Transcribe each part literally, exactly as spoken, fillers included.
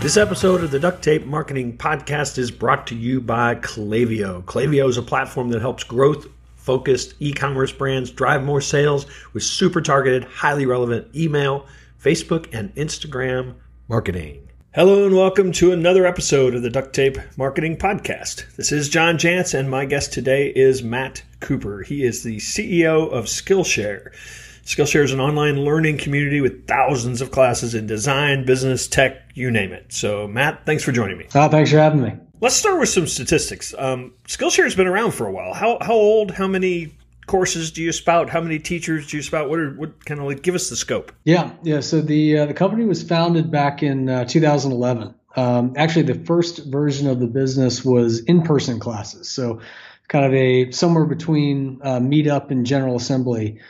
This episode of the Duct Tape Marketing Podcast is brought to you by Klaviyo. Klaviyo is a platform that helps growth-focused e-commerce brands drive more sales with super targeted, highly relevant email, Facebook, and Instagram marketing. Hello and welcome to another episode of the Duct Tape Marketing Podcast. This is John Jantsch, and my guest today is Matt Cooper. He is the C E O of Skillshare. Skillshare is an online learning community with thousands of classes in design, business, tech, you name it. So, Matt, thanks for joining me. Oh, thanks for having me. Let's start with some statistics. Um, Skillshare has been around for a while. How how old? How many courses do you spout? How many teachers do you spout? What are what kind of like give us the scope? Yeah, yeah. So the uh, the company was founded back in uh, two thousand eleven. Um, actually, the first version of the business was in-person classes. So, kind of a somewhere between uh, Meetup and General Assembly.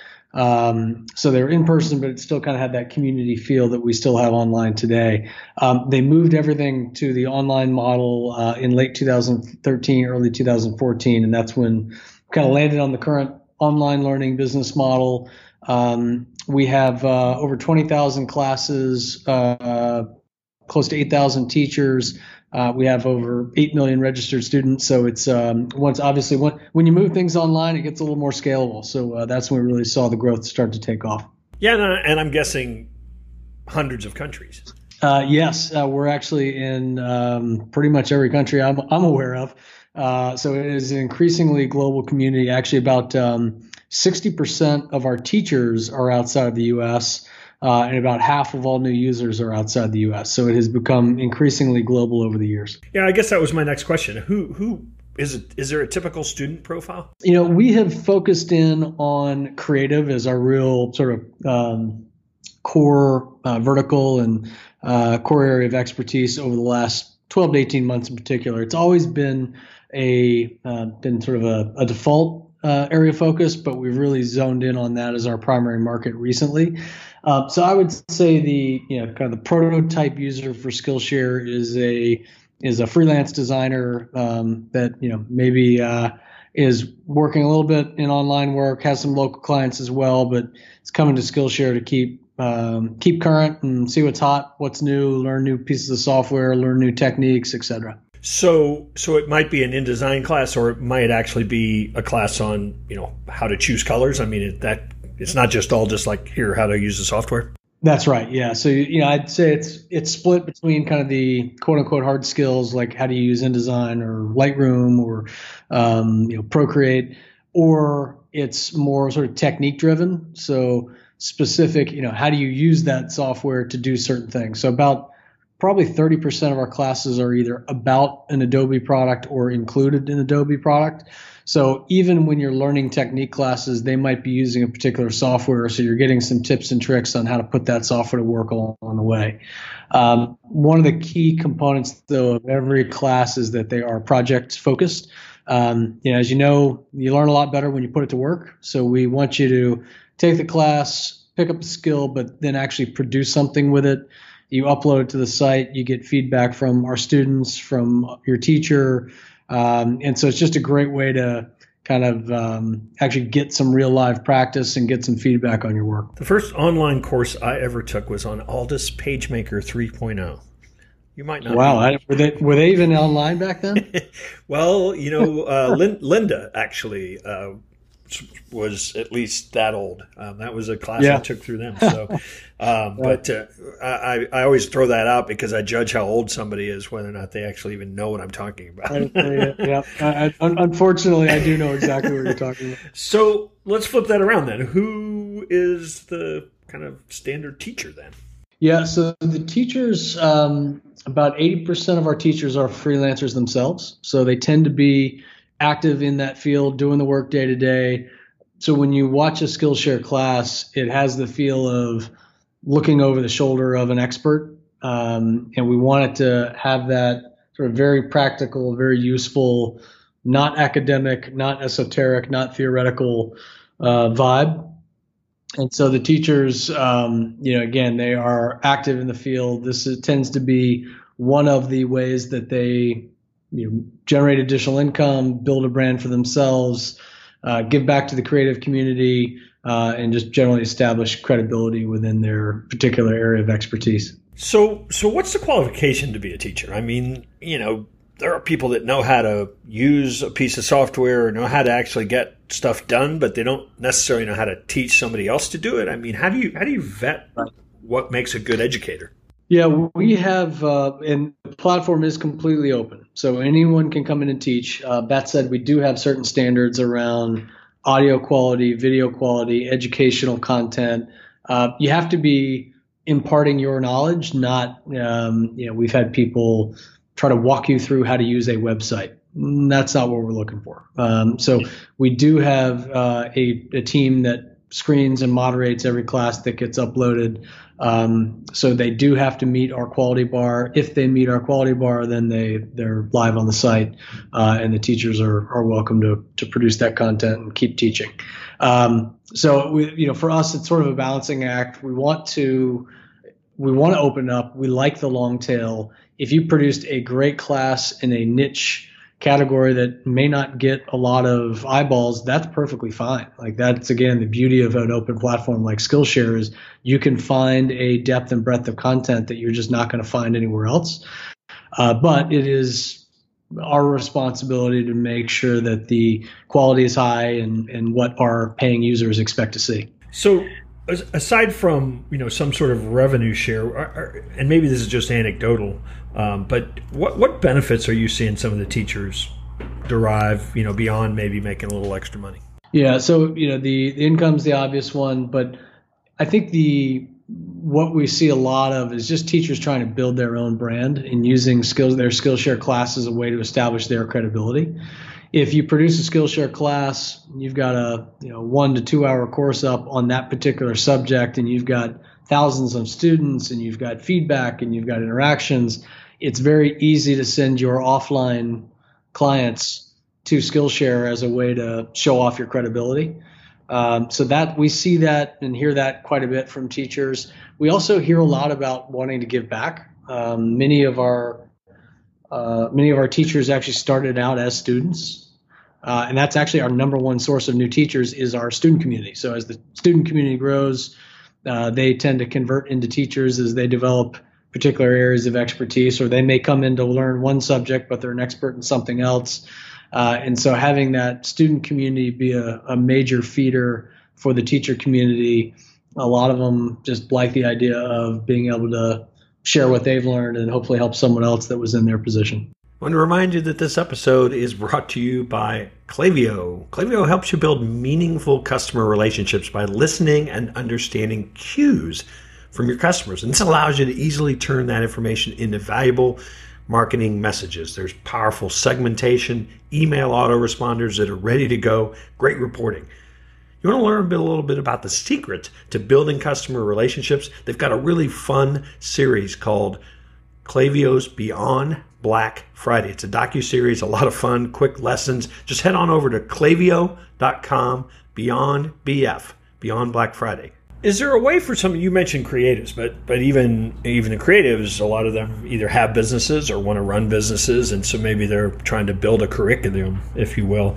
Um, so they were in person, but it still kind of had that community feel that we still have online today. Um, they moved everything to the online model uh, in late two thousand thirteen, early two thousand fourteen, and that's when we kind of landed on the current online learning business model. Um, we have uh, over twenty thousand classes, uh, close to eight thousand teachers. Uh, we have over eight million registered students. So it's um, once obviously when, when you move things online, it gets a little more scalable. So uh, that's when we really saw the growth start to take off. Yeah, and, and I'm guessing hundreds of countries. Uh, yes, uh, we're actually in um, pretty much every country I'm, I'm aware of. Uh, so it is an increasingly global community. Actually, about um, sixty percent of our teachers are outside the U S, uh, and about half of all new users are outside the U S. So it has become increasingly global over the years. Yeah, I guess that was my next question. Who who is it? Is there a typical student profile? You know, we have focused in on creative as our real sort of um, core uh, vertical and uh, core area of expertise over the last twelve to eighteen months in particular. It's always been a uh, been sort of a, a default uh, area of focus, but we've really zoned in on that as our primary market recently. Uh, so I would say the you know kind of the prototype user for Skillshare is a is a freelance designer um, that you know maybe uh, is working a little bit in online work, has some local clients as well, but it's coming to Skillshare to keep um, keep current and see what's hot, what's new, learn new pieces of software, learn new techniques, et cetera. So, so it might be an InDesign class, or it might actually be a class on, you know, how to choose colors. I mean, it, that it's not just all just like here, how to use the software. That's right. Yeah. So, you know, I'd say it's it's split between kind of the quote unquote hard skills, like how do you use InDesign or Lightroom or um, you know Procreate, or it's more sort of technique driven. So specific, you know, how do you use that software to do certain things? So about probably thirty percent of our classes are either about an Adobe product or included in Adobe product. So even when you're learning technique classes, they might be using a particular software. So you're getting some tips and tricks on how to put that software to work along the way. Um, one of the key components, though, of every class is that they are project focused. Um, you know, as you know, you learn a lot better when you put it to work. So we want you to take the class, pick up a skill, but then actually produce something with it. You upload it to the site, you get feedback from our students, from your teacher. Um, and so it's just a great way to kind of um, actually get some real live practice and get some feedback on your work. The first online course I ever took was on Aldus PageMaker three point oh. You might not. Wow. I, were they were they even online back then? Well, you know, uh, Lin- Linda actually uh, was at least that old. Um, that was a class yeah. I took through them. So, um, but uh, I, I always throw that out because I judge how old somebody is whether or not they actually even know what I'm talking about. yeah, yeah. I, I, unfortunately, I do know exactly what you're talking about. So let's flip that around then. Who is the kind of standard teacher then? Yeah, so the teachers, um, about eighty percent of our teachers are freelancers themselves. So they tend to be active in that field, doing the work day to day. So when you watch a Skillshare class, it has the feel of looking over the shoulder of an expert. Um, and we want it to have that sort of very practical, very useful, not academic, not esoteric, not theoretical uh, vibe. And so the teachers, um, you know, again, they are active in the field. This is, tends to be one of the ways that they you know, generate additional income, build a brand for themselves, uh, give back to the creative community, uh, and just generally establish credibility within their particular area of expertise. So, so what's the qualification to be a teacher? I mean, you know, there are people that know how to use a piece of software or know how to actually get stuff done, but they don't necessarily know how to teach somebody else to do it. I mean, how do you how do you vet what makes a good educator? Yeah, we have, uh, and the platform is completely open, so anyone can come in and teach. Uh, that said, we do have certain standards around audio quality, video quality, educational content. Uh, you have to be imparting your knowledge, not, um, you know, we've had people try to walk you through how to use a website. That's not what we're looking for. Um, so we do have uh, a, a team that screens and moderates every class that gets uploaded. Um, so they do have to meet our quality bar. If they meet our quality bar, then they, they're live on the site, uh, and the teachers are, are welcome to, to produce that content and keep teaching. Um, so we, you know, for us, it's sort of a balancing act. We want to, we want to open up. We like the long tail. If you produced a great class in a niche category that may not get a lot of eyeballs, that's perfectly fine. Like that's, again, the beauty of an open platform like Skillshare is you can find a depth and breadth of content that you're just not going to find anywhere else. Uh, but it is our responsibility to make sure that the quality is high and, and what our paying users expect to see. So aside from, you know, some sort of revenue share, or, or, and maybe this is just anecdotal, um, but what what benefits are you seeing some of the teachers derive, you know, beyond maybe making a little extra money? Yeah, so, you know, the, the income's the obvious one, but I think the what we see a lot of is just teachers trying to build their own brand and using skills their Skillshare class as a way to establish their credibility. If you produce a Skillshare class, you've got a you know one to two hour course up on that particular subject, and you've got thousands of students, and you've got feedback, and you've got interactions. It's very easy to send your offline clients to Skillshare as a way to show off your credibility. Um, so that we see that and hear that quite a bit from teachers. We also hear a lot about wanting to give back. Um, many of our Uh, many of our teachers actually started out as students, uh, and that's actually our number one source of new teachers is our student community. So as the student community grows, uh, they tend to convert into teachers as they develop particular areas of expertise, or they may come in to learn one subject, but they're an expert in something else. Uh, and so having that student community be a, a major feeder for the teacher community, a lot of them just like the idea of being able to share what they've learned and hopefully help someone else that was in their position. I want to remind you that this episode is brought to you by Klaviyo. Klaviyo helps you build meaningful customer relationships by listening and understanding cues from your customers. And this allows you to easily turn that information into valuable marketing messages. There's powerful segmentation, email autoresponders that are ready to go, great reporting. You want to learn a, bit, a little bit about the secret to building customer relationships? They've got a really fun series called Klaviyo's Beyond Black Friday. It's a docuseries, a lot of fun, quick lessons. Just head on over to klaviyo dot com, Beyond B F, Beyond Black Friday. Is there a way for some, you mentioned creatives, but but even even the creatives, a lot of them either have businesses or want to run businesses, and so maybe they're trying to build a curriculum, if you will.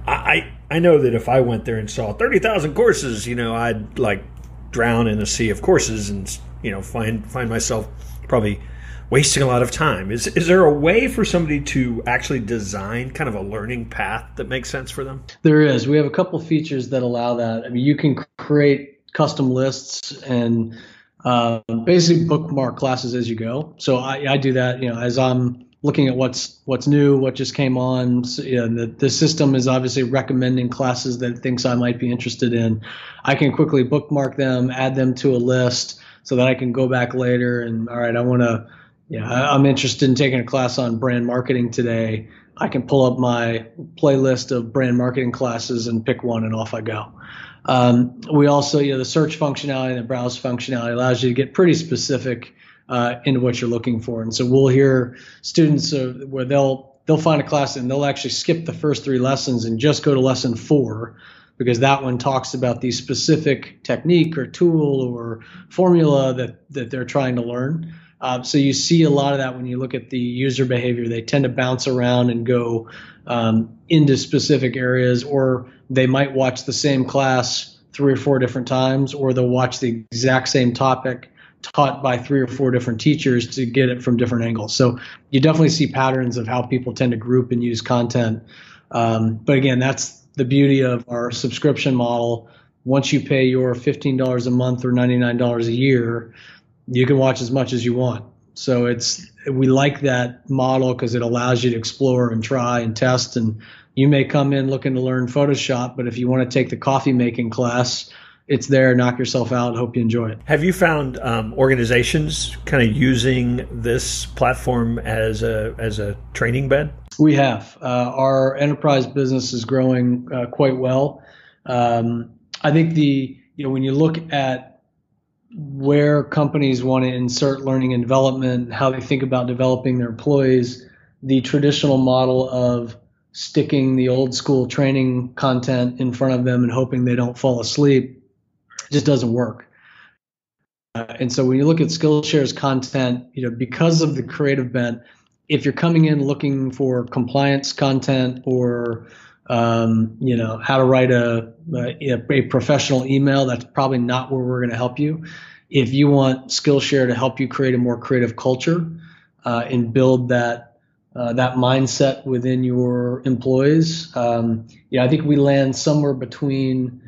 I I know that if I went there and saw thirty thousand courses, you know, I'd like drown in a sea of courses and, you know, find find myself probably wasting a lot of time. Is is there a way for somebody to actually design kind of a learning path that makes sense for them? There is. We have a couple features that allow that. I mean, you can create custom lists and uh, basically bookmark classes as you go. So I, I do that, you know, as I'm looking at what's what's new, what just came on. So, you know, the, the system is obviously recommending classes that it thinks I might be interested in. I can quickly bookmark them, add them to a list so that I can go back later and, all right, I want to, yeah, I'm interested in taking a class on brand marketing today. I can pull up my playlist of brand marketing classes and pick one and off I go. Um, we also, you know, the search functionality and the browse functionality allows you to get pretty specific uh, into what you're looking for. And so we'll hear students uh, where they'll they'll find a class and they'll actually skip the first three lessons and just go to lesson four because that one talks about the specific technique or tool or formula that that they're trying to learn. Uh, so you see a lot of that when you look at the user behavior. They tend to bounce around and go um, into specific areas, or they might watch the same class three or four different times, or they'll watch the exact same topic taught by three or four different teachers to get it from different angles. So you definitely see patterns of how people tend to group and use content. Um, but again, that's the beauty of our subscription model. Once you pay your fifteen dollars a month or ninety-nine dollars a year, you can watch as much as you want. So it's we like that model because it allows you to explore and try and test. And you may come in looking to learn Photoshop, but if you want to take the coffee making class, it's there. Knock yourself out. Hope you enjoy it. Have you found um, organizations kind of using this platform as a as a training bed? We have. Uh, our enterprise business is growing uh, quite well. Um, I think the you know when you look at where companies want to insert learning and development, how they think about developing their employees, the traditional model of sticking the old school training content in front of them and hoping they don't fall asleep just doesn't work. Uh, and so when you look at Skillshare's content, you know, because of the creative bent, if you're coming in looking for compliance content or, um, you know, how to write a, a, a professional email, that's probably not where we're going to help you. If you want Skillshare to help you create a more creative culture uh, and build that uh, that mindset within your employees, um, yeah, I think we land somewhere between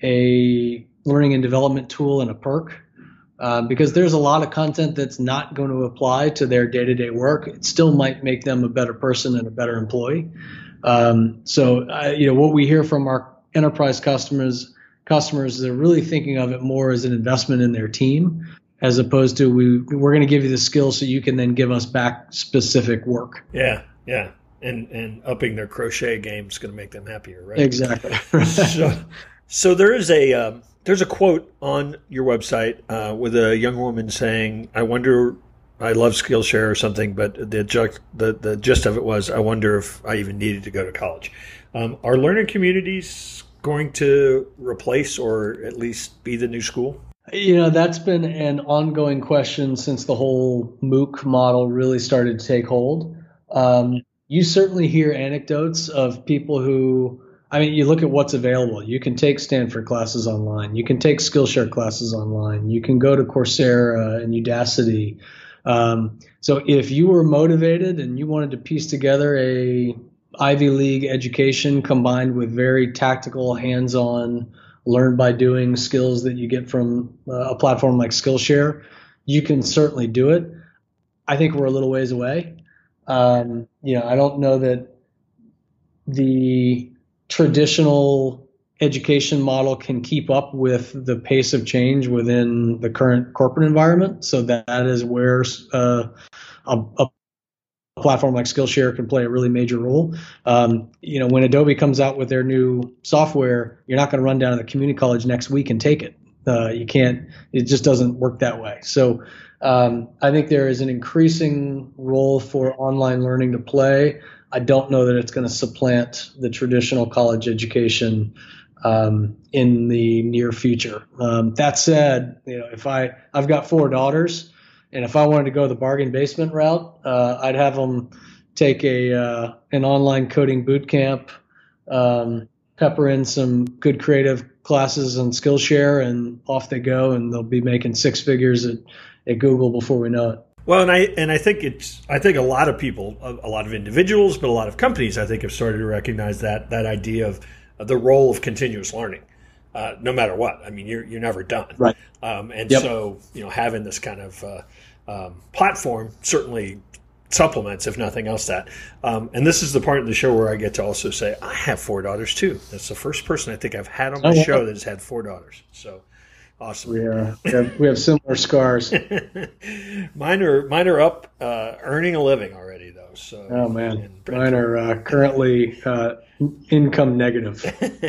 a learning and development tool and a perk. Uh, because there's a lot of content that's not going to apply to their day-to-day work. It still might make them a better person and a better employee. Um, so, uh, you know, what we hear from our enterprise customers, customers, they're really thinking of it more as an investment in their team, as opposed to we we're going to give you the skills so you can then give us back specific work. Yeah, yeah, and and upping their crochet game is going to make them happier, right? Exactly. so, so there is a. Um, There's a quote on your website uh, with a young woman saying, I wonder, I love Skillshare or something, but the, ju- the the gist of it was, I wonder if I even needed to go to college. Um, are learning communities going to replace or at least be the new school? You know, that's been an ongoing question since the whole MOOC model really started to take hold. Um, you certainly hear anecdotes of people who, I mean, you look at what's available. You can take Stanford classes online. You can take Skillshare classes online. You can go to Coursera and Udacity. Um, so if you were motivated and you wanted to piece together a Ivy League education combined with very tactical, hands-on, learn by doing skills that you get from uh, a platform like Skillshare, you can certainly do it. I think we're a little ways away. Um, you know, I don't know that the traditional education model can keep up with the pace of change within the current corporate environment. So that, that is where uh, a, a platform like Skillshare can play a really major role. Um, you know, when Adobe comes out with their new software, you're not going to run down to the community college next week and take it. Uh, you can't. It just doesn't work that way. So um, I think there is an increasing role for online learning to play. I don't know that it's going to supplant the traditional college education um, in the near future. Um, that said, you know, if I I've got four daughters, and if I wanted to go the bargain basement route, uh, I'd have them take a uh, an online coding boot camp, um, pepper in some good creative classes on Skillshare, and off they go, and they'll be making six figures at, at Google before we know it. Well, and I and I think it's I think a lot of people, a, a lot of individuals, but a lot of companies, I think, have started to recognize that that idea of uh, the role of continuous learning, uh, no matter what. I mean, you're you're never done, right? Um, and yep. so you know, having this kind of uh, um, platform certainly supplements, if nothing else, that. Um, and this is the part of the show where I get to also say I have four daughters too. That's the first person I think I've had on my oh, show wow. that has had four daughters. So. Awesome. We, are, we, have, we have similar scars. mine are mine are up, uh, earning a living already, though. So. Oh man, mine are uh, currently uh, income negative.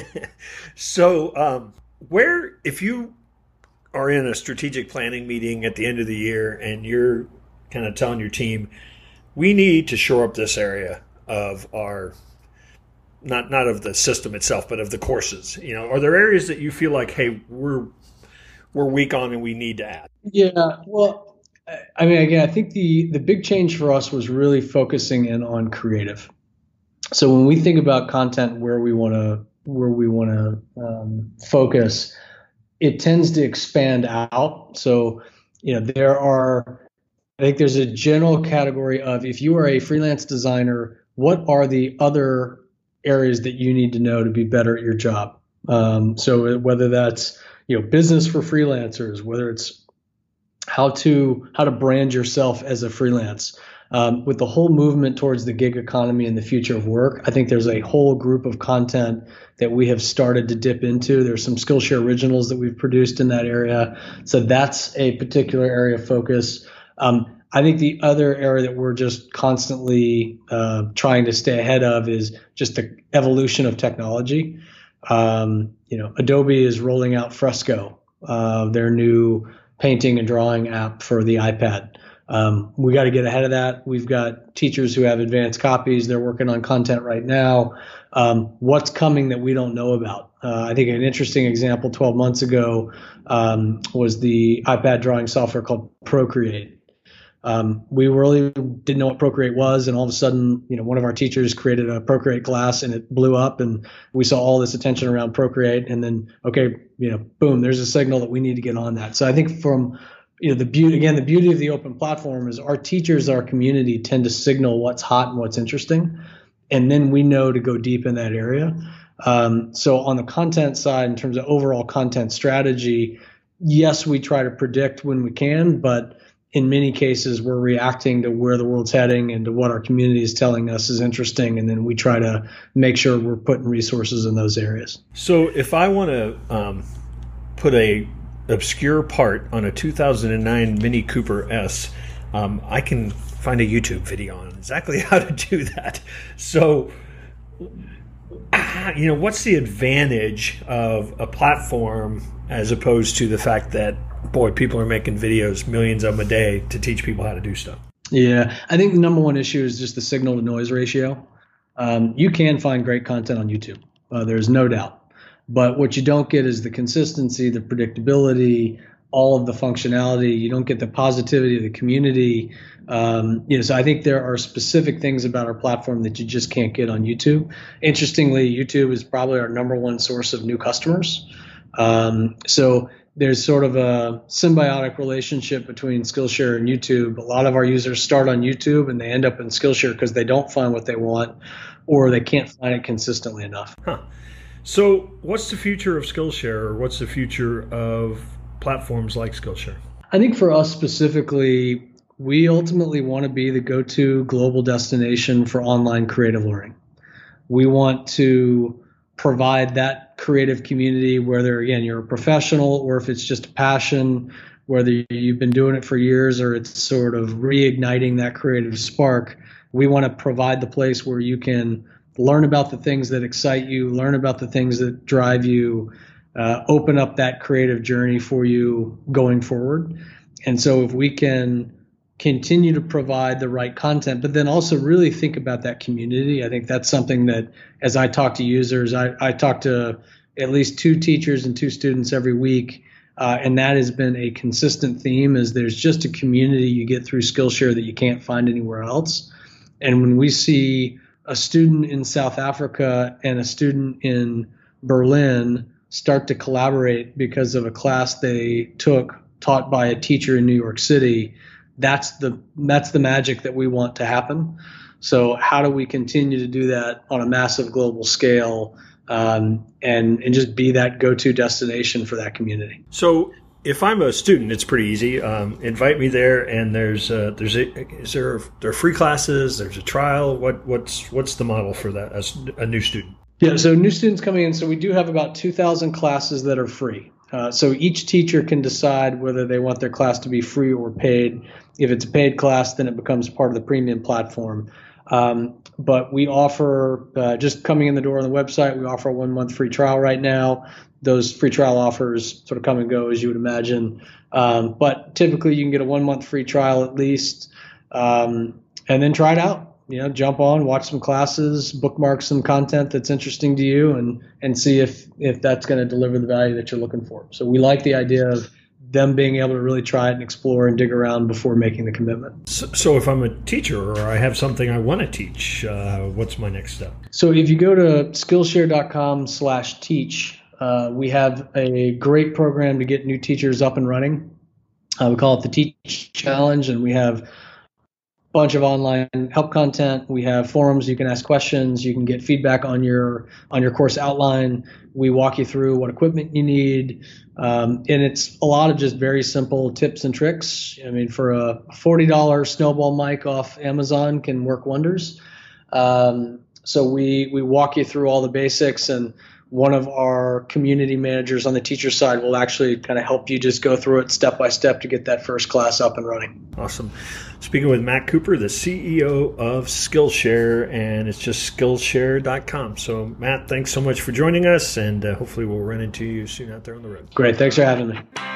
So, um, where if you are in a strategic planning meeting at the end of the year and you're kind of telling your team, we need to shore up this area of our. Not not of the system itself, but of the courses. You know, are there areas that you feel like, hey, we're we're weak on and we need to add? Yeah, well, I mean, again, I think the, the big change for us was really focusing in on creative. So when we think about content where we want to where we want to um, focus, it tends to expand out. So you know, there are, I think there's a general category of, if you are a freelance designer, what are the other areas that you need to know to be better at your job? Um, so whether that's, you know, business for freelancers, whether it's how to how to brand yourself as a freelance. Um, with the whole movement towards the gig economy and the future of work, I think there's a whole group of content that we have started to dip into. There's some Skillshare originals that we've produced in that area. So that's a particular area of focus. Um, I think the other area that we're just constantly uh, trying to stay ahead of is just the evolution of technology. Um, you know, Adobe is rolling out Fresco, uh, their new painting and drawing app for the iPad. Um, we got to get ahead of that. We've got teachers who have advanced copies. They're working on content right now. Um, what's coming that we don't know about? Uh, I think an interesting example twelve months ago um, was the iPad drawing software called Procreate. Um, we really didn't know what Procreate was, and all of a sudden, you know, one of our teachers created a Procreate class, and it blew up, and we saw all this attention around Procreate, and then, okay, you know, boom, there's a signal that we need to get on that. So I think from, you know, the beauty, again, the beauty of the open platform is our teachers, our community tend to signal what's hot and what's interesting, and then we know to go deep in that area. Um, so on the content side, in terms of overall content strategy, yes, we try to predict when we can, but in many cases, we're reacting to where the world's heading and to what our community is telling us is interesting, and then we try to make sure we're putting resources in those areas. So if I want to um, put a obscure part on a two thousand nine Mini Cooper S, um, I can find a YouTube video on exactly how to do that. So, you know, what's the advantage of a platform as opposed to the fact that, boy, people are making videos, millions of them a day, to teach people how to do stuff? Yeah, I think the number one issue is just the signal to noise ratio. Um, you can find great content on YouTube. Uh, there's no doubt. But what you don't get is the consistency, the predictability, all of the functionality. You don't get the positivity of the community. Um, you know, so I think there are specific things about our platform that you just can't get on YouTube. Interestingly, YouTube is probably our number one source of new customers. Um, so there's sort of a symbiotic relationship between Skillshare and YouTube. A lot of our users start on YouTube and they end up in Skillshare because they don't find what they want, or they can't find it consistently enough. Huh. So what's the future of Skillshare, or what's the future of platforms like Skillshare? I think for us specifically, we ultimately want to be the go-to global destination for online creative learning. We want to provide that creative community, whether, again, you're a professional or if it's just a passion, whether you've been doing it for years or it's sort of reigniting that creative spark. We want to provide the place where you can learn about the things that excite you, learn about the things that drive you, uh, open up that creative journey for you going forward. And so if we can continue to provide the right content, but then also really think about that community. I think that's something that, as I talk to users, I, I talk to at least two teachers and two students every week, uh, and that has been a consistent theme, is there's just a community you get through Skillshare that you can't find anywhere else. And when we see a student in South Africa and a student in Berlin start to collaborate because of a class they took taught by a teacher in New York City, that's the that's the magic that we want to happen. So how do we continue to do that on a massive global scale, um, and and just be that go-to destination for that community? So if I'm a student, it's pretty easy. Um, invite me there, and there's uh, there's a, is there there are free classes? There's a trial. What what's what's the model for that as a new student? Yeah, so new students coming in. So we do have about two thousand classes that are free. Uh, so each teacher can decide whether they want their class to be free or paid. If it's a paid class, then it becomes part of the premium platform. Um, but we offer, uh, just coming in the door on the website, we offer a one month free trial right now. Those free trial offers sort of come and go, as you would imagine. Um, but typically you can get a one month free trial at least, um, and then try it out. You know, jump on, watch some classes, bookmark some content that's interesting to you, and and see if if that's going to deliver the value that you're looking for. So we like the idea of them being able to really try it and explore and dig around before making the commitment. So, so if I'm a teacher or I have something I want to teach, uh, what's my next step? So if you go to Skillshare.com slash teach, uh, we have a great program to get new teachers up and running. Uh, we call it the Teach Challenge, and we have a bunch of online help content. We have forums. You can ask questions. You can get feedback on your on your course outline. We walk you through what equipment you need, um, and it's a lot of just very simple tips and tricks. I mean, for a forty dollars snowball mic off Amazon can work wonders. Um, so we we walk you through all the basics, and one of our community managers on the teacher side will actually kind of help you just go through it step by step to get that first class up and running. Awesome. Speaking with Matt Cooper, the C E O of Skillshare, and it's just skillshare dot com. So, Matt, thanks so much for joining us, and uh, hopefully we'll run into you soon out there on the road. Great. Thanks for having me.